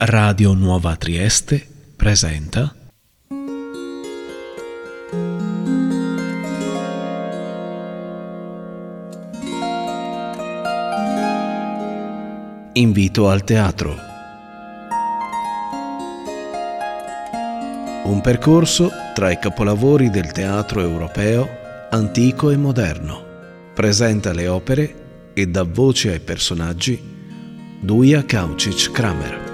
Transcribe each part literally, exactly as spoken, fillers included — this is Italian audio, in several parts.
Radio Nuova Trieste presenta Invito al teatro. Un percorso tra i capolavori del teatro europeo, antico e moderno. Presenta le opere e dà voce ai personaggi Duja Kaučić-Kramer.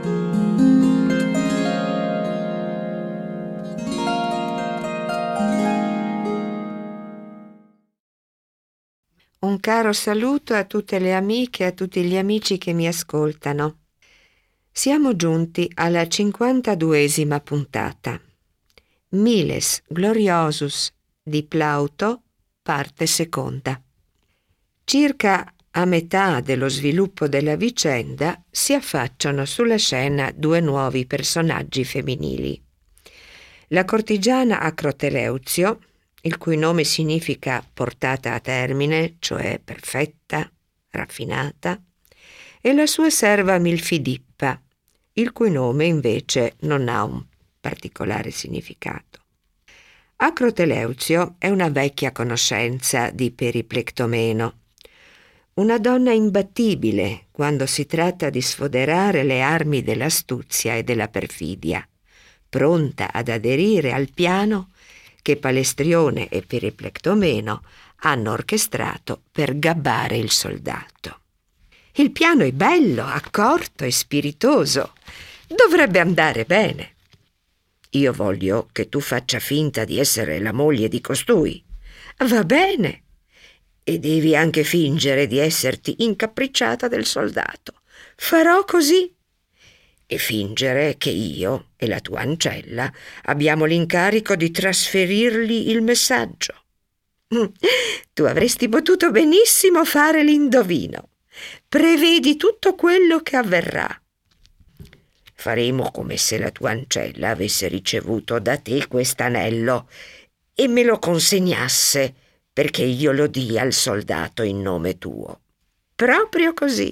Un caro saluto a tutte le amiche e a tutti gli amici che mi ascoltano. Siamo giunti alla cinquantaduesima puntata. Miles Gloriosus di Plauto, parte seconda. Circa a metà dello sviluppo della vicenda si affacciano sulla scena due nuovi personaggi femminili. La cortigiana Acroteleuzio, il cui nome significa portata a termine, cioè perfetta, raffinata, e la sua serva Milfidippa, il cui nome invece non ha un particolare significato. Acroteleuzio è una vecchia conoscenza di Periplectomeno, una donna imbattibile quando si tratta di sfoderare le armi dell'astuzia e della perfidia, pronta ad aderire al piano che Palestrione e Periplectomeno hanno orchestrato per gabbare il soldato. Il piano è bello, accorto e spiritoso. Dovrebbe andare bene. Io voglio che tu faccia finta di essere la moglie di costui. Va bene. E devi anche fingere di esserti incapricciata del soldato. Farò così. E fingere che io e la tua ancella abbiamo l'incarico di trasferirgli il messaggio. Tu avresti potuto benissimo fare l'indovino. Prevedi tutto quello che avverrà. Faremo come se la tua ancella avesse ricevuto da te quest'anello e me lo consegnasse perché io lo dia al soldato in nome tuo. Proprio così.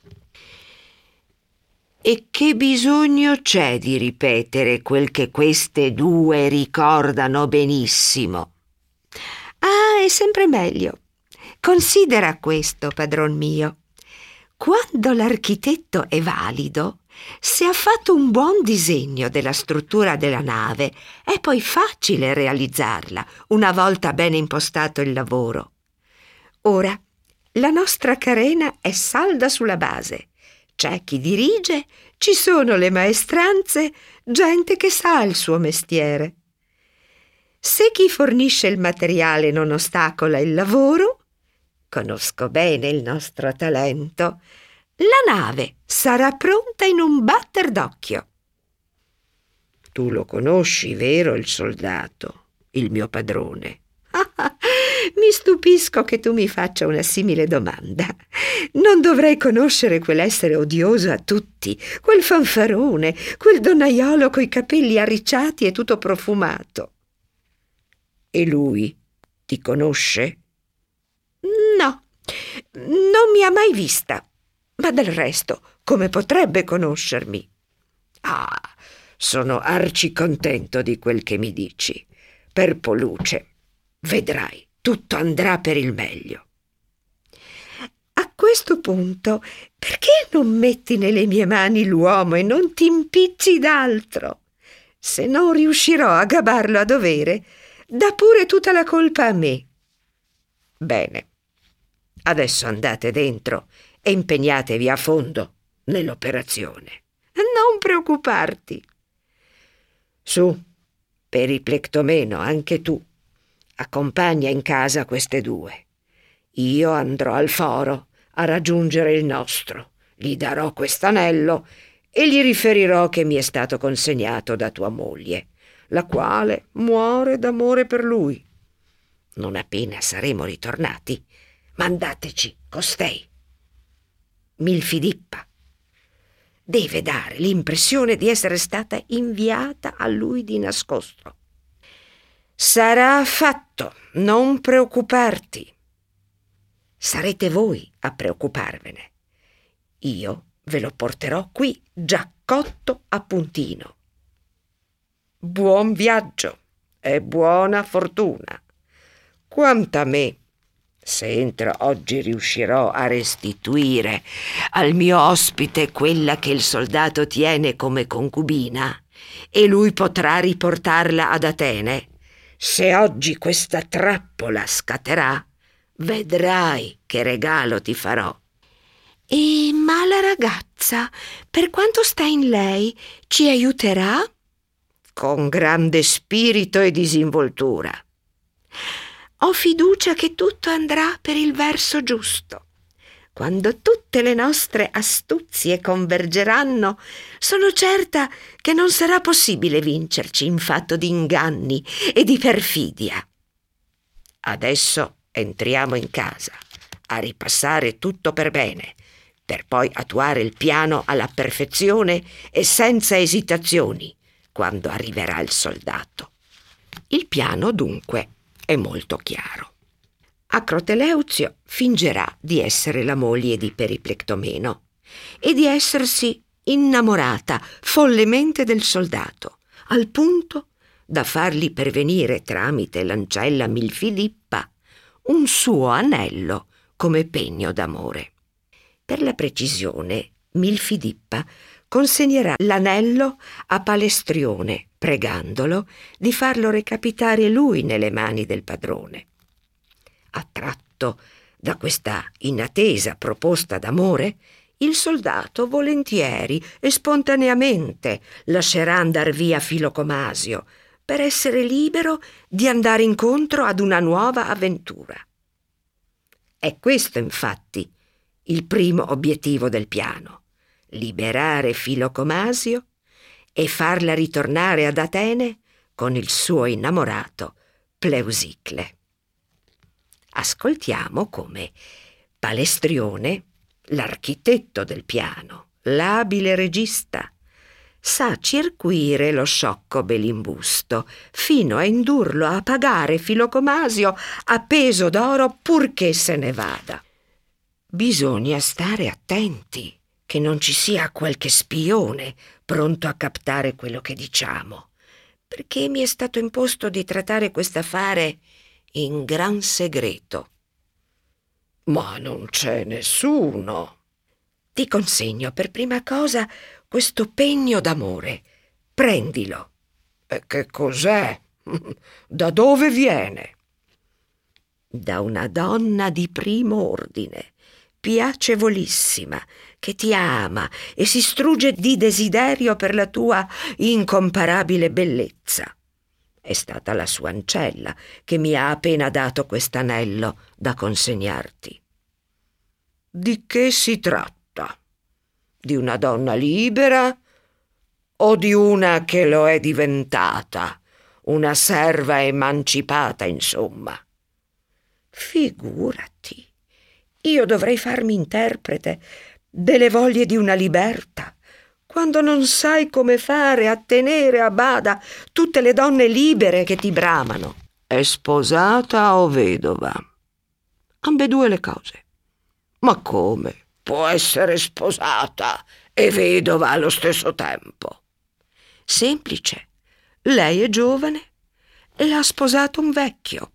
E che bisogno c'è di ripetere quel che queste due ricordano benissimo? Ah, è sempre meglio. Considera questo, padron mio. Quando l'architetto è valido, se ha fatto un buon disegno della struttura della nave, è poi facile realizzarla una volta ben impostato il lavoro. Ora, la nostra carena è salda sulla base. C'è chi dirige, ci sono le maestranze, gente che sa il suo mestiere. Se chi fornisce il materiale non ostacola il lavoro, conosco bene il nostro talento, la nave sarà pronta in un batter d'occhio. Tu lo conosci, vero, il soldato, il mio padrone? Mi stupisco che tu mi faccia una simile domanda. Non dovrei conoscere quell'essere odioso a tutti, quel fanfarone, quel donnaiolo coi capelli arricciati e tutto profumato. E lui ti conosce? No, non mi ha mai vista, ma del resto come potrebbe conoscermi? Ah, sono arcicontento di quel che mi dici. Per Poluce, vedrai, tutto andrà per il meglio. A questo punto, perché non metti nelle mie mani l'uomo e non ti impicci d'altro? Se non riuscirò a gabbarlo a dovere, dà pure tutta la colpa a me. Bene, adesso andate dentro e impegnatevi a fondo nell'operazione. Non preoccuparti. Su, Periplectomeno, anche tu. Accompagna in casa queste due. Io andrò al foro a raggiungere il nostro, gli darò quest'anello e gli riferirò che mi è stato consegnato da tua moglie, la quale muore d'amore per lui. Non appena saremo ritornati, mandateci costei. Milfidippa deve dare l'impressione di essere stata inviata a lui di nascosto. Sarà fatto, non preoccuparti. Sarete voi a preoccuparvene. Io ve lo porterò qui già. cotto a puntino. Buon viaggio e buona fortuna. Quanto a me, se entro oggi riuscirò a restituire al mio ospite quella che il soldato tiene come concubina, e lui potrà riportarla ad Atene, se oggi questa trappola scatterà, vedrai che regalo ti farò. E ma la ragazza, per quanto sta in lei, ci aiuterà? Con grande spirito e disinvoltura. Ho fiducia che tutto andrà per il verso giusto. Quando tutte le nostre astuzie convergeranno, sono certa che non sarà possibile vincerci in fatto di inganni e di perfidia. Adesso entriamo in casa a ripassare tutto per bene, per poi attuare il piano alla perfezione e senza esitazioni quando arriverà il soldato. Il piano, dunque, è molto chiaro. Acroteleuzio fingerà di essere la moglie di Periplectomeno e di essersi innamorata follemente del soldato, al punto da fargli pervenire tramite l'ancella Milfilippa un suo anello come pegno d'amore. Per la precisione, Milfilippa consegnerà l'anello a Palestrione, pregandolo di farlo recapitare lui nelle mani del padrone. Attratto da questa inattesa proposta d'amore, il soldato volentieri e spontaneamente lascerà andar via Filocomasio per essere libero di andare incontro ad una nuova avventura. È questo, infatti, il primo obiettivo del piano: liberare Filocomasio e farla ritornare ad Atene con il suo innamorato Pleusicle. Ascoltiamo come Palestrione, l'architetto del piano, l'abile regista, sa circuire lo sciocco Belimbusto fino a indurlo a pagare Filocomasio a peso d'oro purché se ne vada. Bisogna stare attenti che non ci sia qualche spione pronto a captare quello che diciamo, perché mi è stato imposto di trattare quest'affare in gran segreto. Ma non c'è nessuno. Ti consegno per prima cosa questo pegno d'amore. Prendilo. E che cos'è? Da dove viene? Da una donna di primo ordine, piacevolissima, che ti ama e si strugge di desiderio per la tua incomparabile bellezza. È stata la sua ancella che mi ha appena dato quest'anello da consegnarti. Di che si tratta? Di una donna libera o di una che lo è diventata, una serva emancipata, insomma? Figurati, io dovrei farmi interprete delle voglie di una liberta, quando non sai come fare a tenere a bada tutte le donne libere che ti bramano. È sposata o vedova? Ambedue le cose. Ma come può essere sposata e vedova allo stesso tempo? Semplice. Lei è giovane e l'ha sposato un vecchio.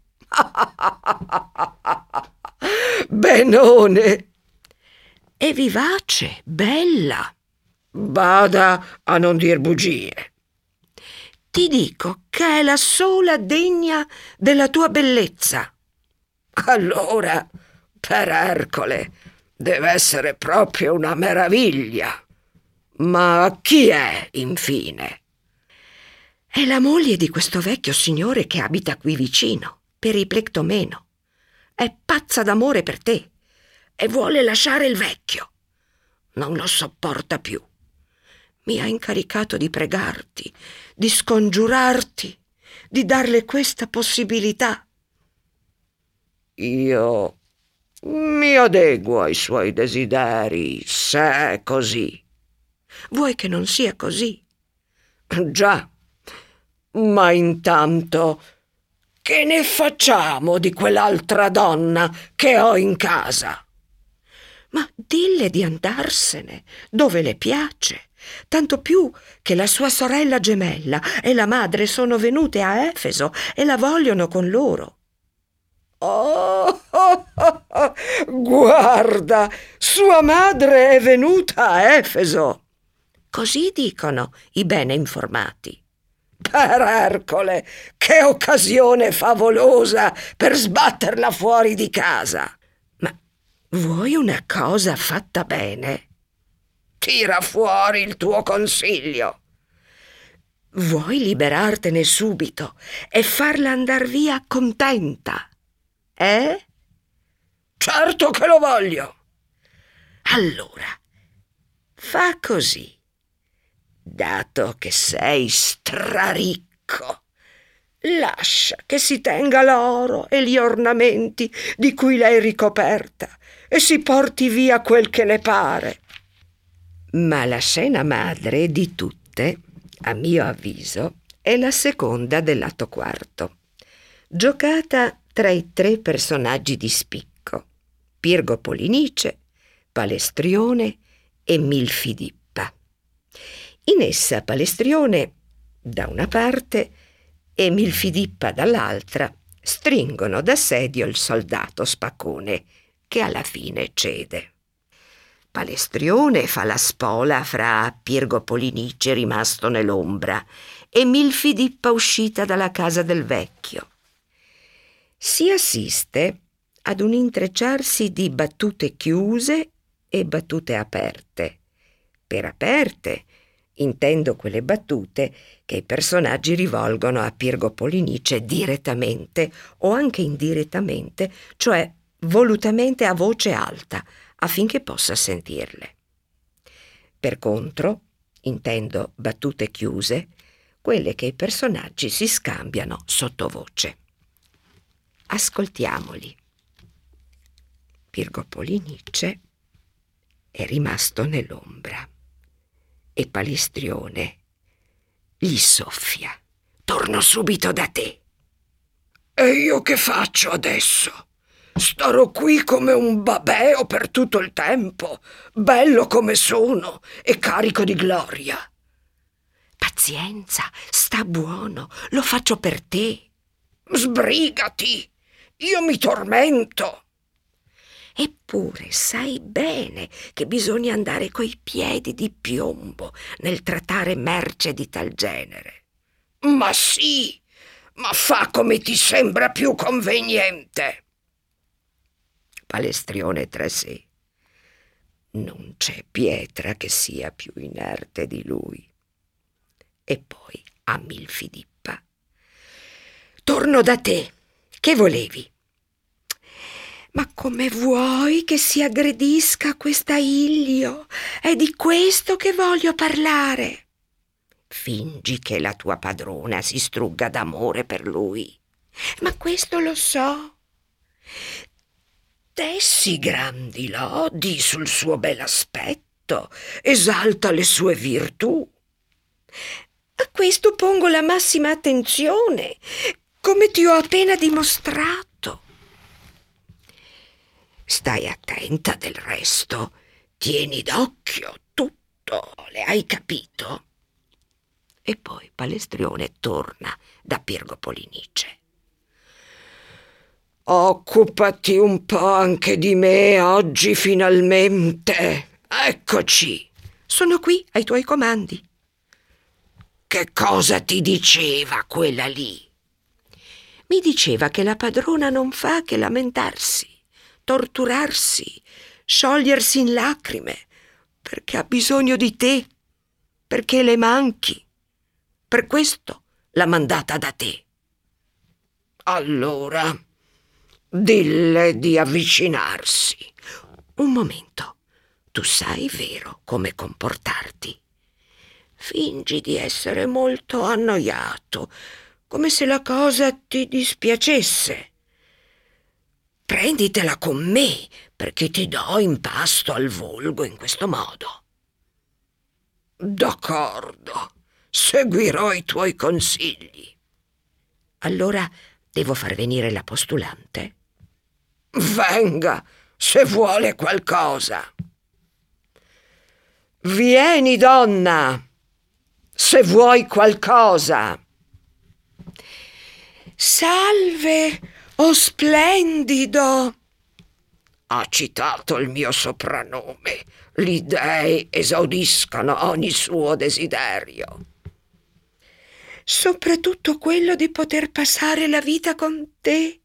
Benone! È vivace, bella. Bada a non dir bugie. Ti dico che è la sola degna della tua bellezza. Allora, per Ercole, deve essere proprio una meraviglia. Ma chi è, infine? È la moglie di questo vecchio signore che abita qui vicino, Periplectomeno. È pazza d'amore per te e vuole lasciare il vecchio. Non lo sopporta più. Mi ha incaricato di pregarti, di scongiurarti, di darle questa possibilità. Io mi adeguo ai suoi desideri, se è così. Vuoi che non sia così? Già, ma intanto che ne facciamo di quell'altra donna che ho in casa? Ma dille di andarsene dove le piace tanto più che la sua sorella gemella e la madre sono venute a Efeso e la vogliono con loro. Oh, oh, oh, oh, guarda, sua madre è venuta a Efeso. Così dicono i bene informati. Per Ercole, che occasione favolosa per sbatterla fuori di casa. Ma vuoi una cosa fatta bene? Tira fuori il tuo consiglio. Vuoi liberartene subito e farla andar via contenta? Eh? Certo che lo voglio. Allora, fa così. Dato che sei straricco, lascia che si tenga l'oro e gli ornamenti di cui l'hai ricoperta e si porti via quel che le pare. Ma la scena madre di tutte, a mio avviso, è la seconda dell'atto quarto, giocata tra i tre personaggi di spicco, Pirgo Polinice, Palestrione e Milfidippa. In essa Palestrione, da una parte, e Milfidippa dall'altra, stringono d'assedio il soldato spaccone, che alla fine cede. Palestrione fa la spola fra Pirgo Polinice rimasto nell'ombra e Milfidippa uscita dalla casa del vecchio. Si assiste ad un intrecciarsi di battute chiuse e battute aperte. Per aperte intendo quelle battute che i personaggi rivolgono a Pirgo Polinice direttamente o anche indirettamente, cioè volutamente a voce alta, affinché possa sentirle. Per contro, intendo battute chiuse, quelle che i personaggi si scambiano sottovoce. Ascoltiamoli. Pirgo Polinice è rimasto nell'ombra e Palestrione gli soffia. Torno subito da te. E io che faccio adesso? Starò qui come un babeo per tutto il tempo, bello come sono e carico di gloria. Pazienza, sta buono, lo faccio per te. Sbrigati, io mi tormento. Eppure sai bene che bisogna andare coi piedi di piombo nel trattare merce di tal genere. Ma sì, ma fa come ti sembra più conveniente. Palestrione tra sé. Non c'è pietra che sia più inerte di lui. E poi a Milfidippa. Torno da te. Che volevi? Ma come vuoi che si aggredisca questa Illio? È di questo che voglio parlare. Fingi che la tua padrona si strugga d'amore per lui. Ma questo lo so. Tessi grandi lodi sul suo bel aspetto, esalta le sue virtù. A questo pongo la massima attenzione, come ti ho appena dimostrato. Stai attenta del resto, tieni d'occhio tutto, le hai capito? E poi Palestrione torna da Pirgo Polinice. Occupati un po' anche di me oggi finalmente. Eccoci. Sono qui ai tuoi comandi. Che cosa ti diceva quella lì? Mi diceva che la padrona non fa che lamentarsi, torturarsi, sciogliersi in lacrime, perché ha bisogno di te, perché le manchi. Per questo l'ha mandata da te. Allora, dille di avvicinarsi. Un momento, tu sai vero come comportarti. Fingi di essere molto annoiato, come se la cosa ti dispiacesse. Prenditela con me, perché ti do in pasto al volgo in questo modo. D'accordo, seguirò i tuoi consigli. Allora devo far venire la postulante? Venga, se vuole qualcosa. Vieni, donna, se vuoi qualcosa. Salve, o splendido. Ha citato il mio soprannome. Gli dei esaudiscano ogni suo desiderio. Soprattutto quello di poter passare la vita con te.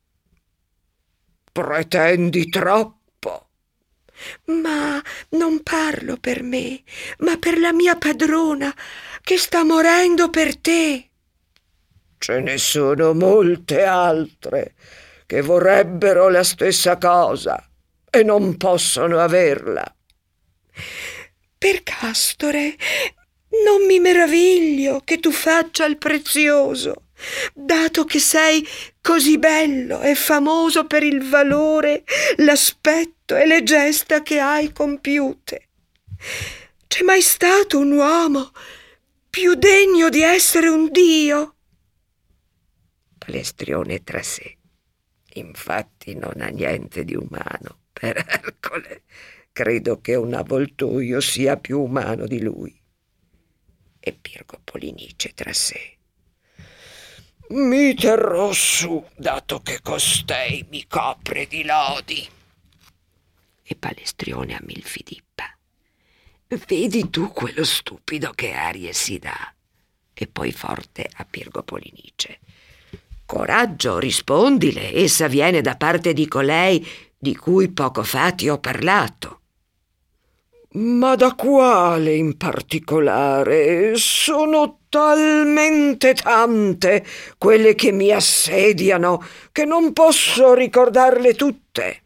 Pretendi troppo. Ma non parlo per me, ma per la mia padrona, che sta morendo per te. Ce ne sono molte altre che vorrebbero la stessa cosa e non possono averla. Per Castore, non mi meraviglio che tu faccia il prezioso, dato che sei così bello e famoso per il valore, l'aspetto e le gesta che hai compiute. C'è mai stato un uomo più degno di essere un dio? Palestrione tra sé. Infatti non ha niente di umano, per Ercole. Credo che un avvoltoio sia più umano di lui. E Pirgo Polinice tra sé. Mi terrò su, dato che costei mi copre di lodi. E Palestrione a Milfidippa. Vedi tu quello stupido che arie si dà. E poi forte a Pirgo Polinice. Coraggio, rispondile, essa viene da parte di colei di cui poco fa ti ho parlato. Ma da quale in particolare? Sono talmente tante quelle che mi assediano che non posso ricordarle tutte.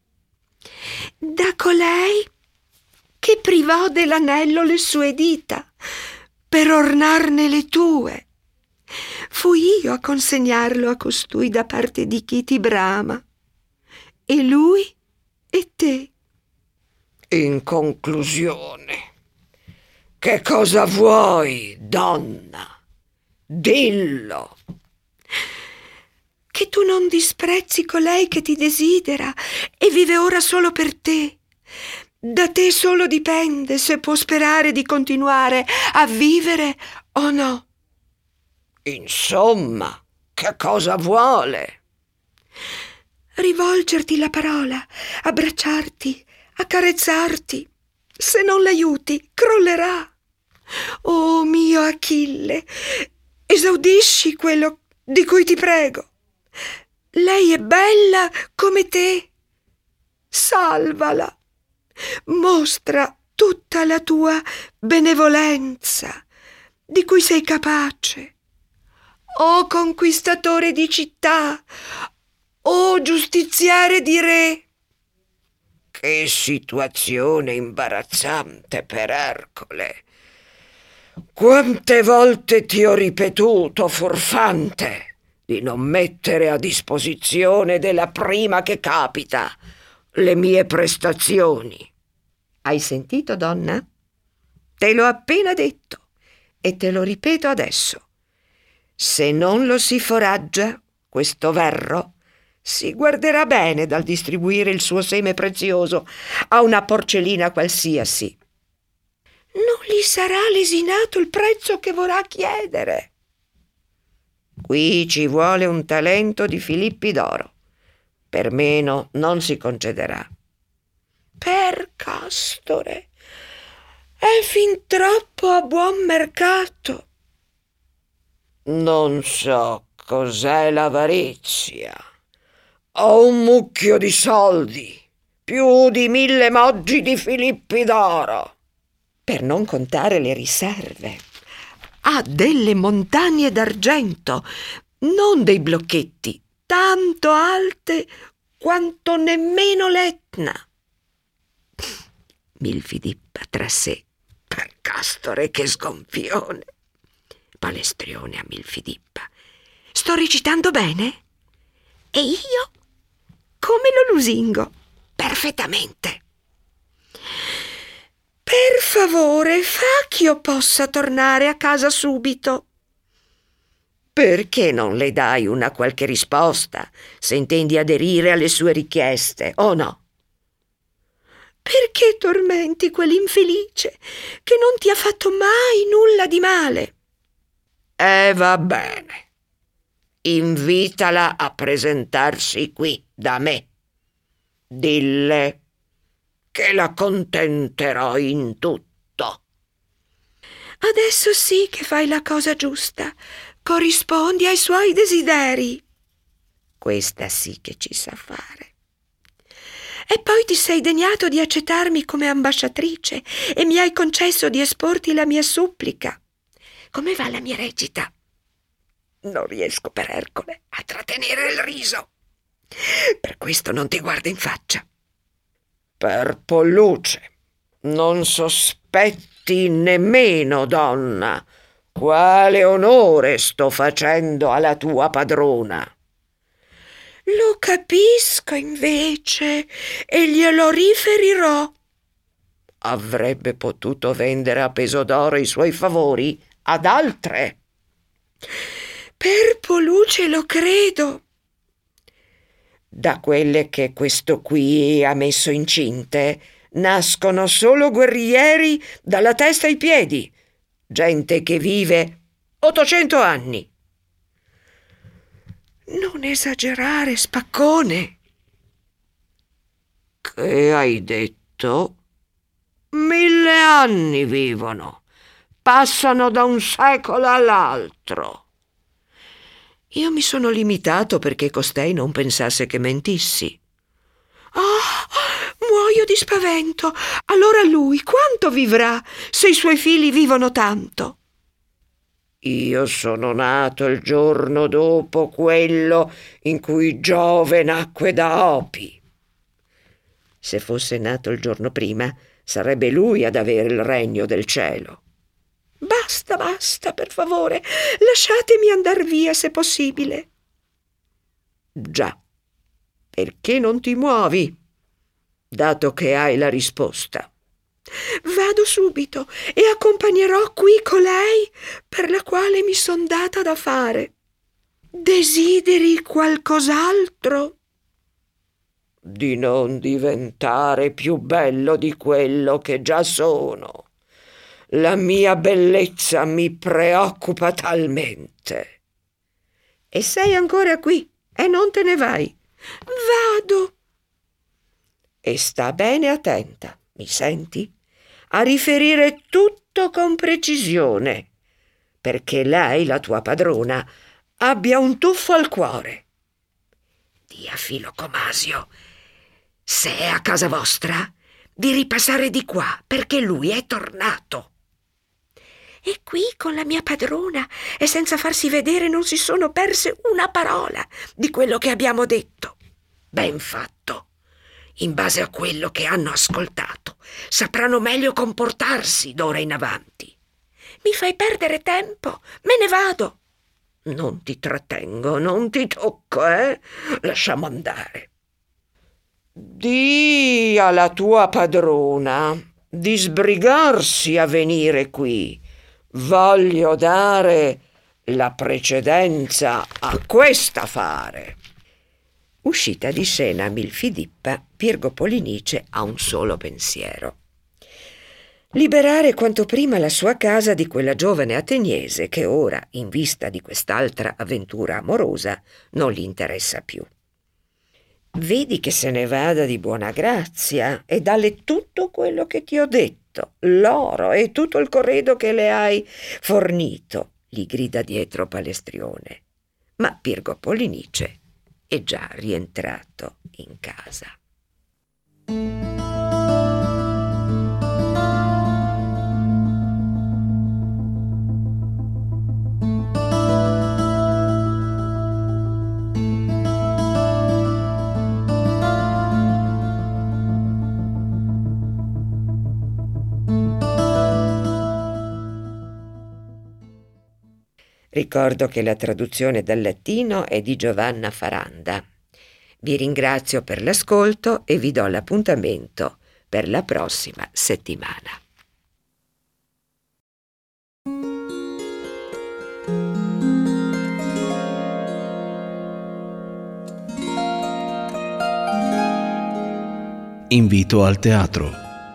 Da colei che privò dell'anello le sue dita per ornarne le tue. Fui io a consegnarlo a costui da parte di chi ti brama, e lui e te. In conclusione, che cosa vuoi, donna? Dillo. Che tu non disprezzi colei che ti desidera e vive ora solo per te. Da te solo dipende se può sperare di continuare a vivere o no. Insomma, che cosa vuole? Rivolgerti la parola, abbracciarti, accarezzarti. Se non l'aiuti, crollerà. Oh mio Achille, esaudisci quello di cui ti prego. Lei è bella come te. Salvala. Mostra tutta la tua benevolenza, di cui sei capace. O conquistatore di città, o giustiziere di re. Che situazione imbarazzante per Ercole. Quante volte ti ho ripetuto, furfante, di non mettere a disposizione della prima che capita le mie prestazioni. Hai sentito, donna? Te l'ho appena detto e te lo ripeto adesso. Se non lo si foraggia, questo verro, si guarderà bene dal distribuire il suo seme prezioso a una porcellina qualsiasi. Non gli sarà lesinato il prezzo che vorrà chiedere. Qui ci vuole un talento di Filippi d'oro. Per meno non si concederà. Per Castore, è fin troppo a buon mercato. Non so cos'è l'avarizia. Ho un mucchio di soldi, più di mille moggi di Filippi d'oro. Per non contare le riserve. Ha delle montagne d'argento, non dei blocchetti, tanto alte quanto nemmeno l'Etna. Milfidippa tra sé. Per Castore, che sgonfione. Palestrione a Milfidippa. Sto recitando bene? E io? Come lo lusingo? Perfettamente. Per favore, fa ch'io possa tornare a casa subito. Perché non le dai una qualche risposta, se intendi aderire alle sue richieste, o no? Perché tormenti quell'infelice che non ti ha fatto mai nulla di male? E va bene. Invitala a presentarsi qui da me. Dille che la contenterò in tutto. Adesso sì che fai la cosa giusta. Corrispondi ai suoi desideri. Questa sì che ci sa fare. E poi ti sei degnato di accettarmi come ambasciatrice e mi hai concesso di esporti la mia supplica. Come va la mia recita? Non riesco per Ercole a trattenere il riso. Per questo non ti guardo in faccia. Per Polluce, non sospetti nemmeno, donna, quale onore sto facendo alla tua padrona. Lo capisco invece e glielo riferirò. Avrebbe potuto vendere a peso d'oro i suoi favori ad altre. Per Polluce lo credo. Da quelle che questo qui ha messo incinte nascono solo guerrieri dalla testa ai piedi, gente che vive ottocento anni. Non esagerare, spaccone. Che hai detto? Mille anni vivono, passano da un secolo all'altro. Io mi sono limitato perché costei non pensasse che mentissi. Ah, muoio di spavento. Allora lui quanto vivrà se i suoi figli vivono tanto? Io sono nato il giorno dopo quello in cui Giove nacque da Opi. Se fosse nato il giorno prima, sarebbe lui ad avere il regno del cielo. Basta, basta, per favore, lasciatemi andar via se possibile. Già, perché non ti muovi, dato che hai la risposta? Vado subito e accompagnerò qui colei per la quale mi son data da fare. Desideri qualcos'altro? Di non diventare più bello di quello che già sono. La mia bellezza mi preoccupa talmente. E sei ancora qui e non te ne vai. Vado. E sta bene attenta, mi senti? A riferire tutto con precisione, perché lei, la tua padrona, abbia un tuffo al cuore. Dì a Filocomasio, se è a casa vostra, di ripassare di qua, perché lui è tornato. E qui con la mia padrona e senza farsi vedere non si sono perse una parola di quello che abbiamo detto. Ben fatto. In base a quello che hanno ascoltato, sapranno meglio comportarsi d'ora in avanti. Mi fai perdere tempo, me ne vado. Non ti trattengo, non ti tocco, eh? Lasciamo andare. Dì alla tua padrona di sbrigarsi a venire qui. Voglio dare la precedenza a quest'affare. Uscita di scena Milfidippa, Pirgo Polinice ha un solo pensiero: liberare quanto prima la sua casa di quella giovane ateniese che ora, in vista di quest'altra avventura amorosa, non gli interessa più. Vedi che se ne vada di buona grazia e dalle tutto quello che ti ho detto, l'oro e tutto il corredo che le hai fornito, gli grida dietro Palestrione. Ma Pirgo Polinice è già rientrato in casa. Ricordo che la traduzione dal latino è di Giovanna Faranda. Vi ringrazio per l'ascolto e vi do l'appuntamento per la prossima settimana. Invito al teatro.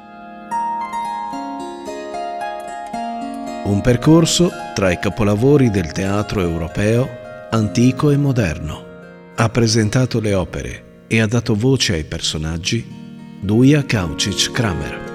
Un percorso tra i capolavori del teatro europeo antico e moderno. Ha presentato le opere e ha dato voce ai personaggi Duja Kaučić Kramer.